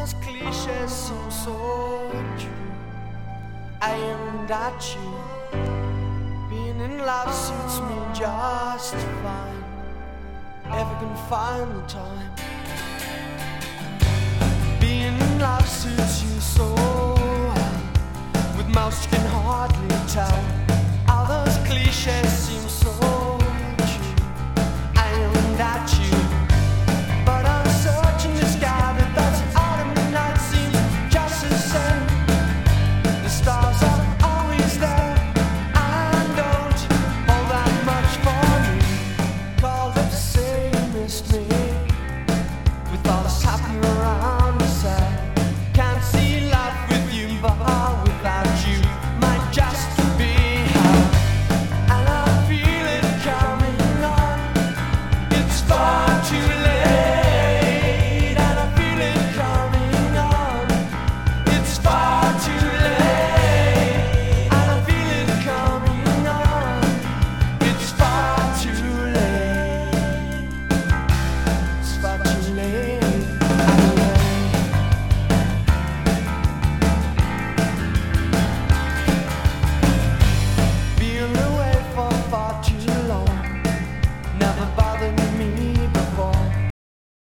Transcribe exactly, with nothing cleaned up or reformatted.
those cliches seem so true. I am not you. Being in love suits me just fine. If I can find the time.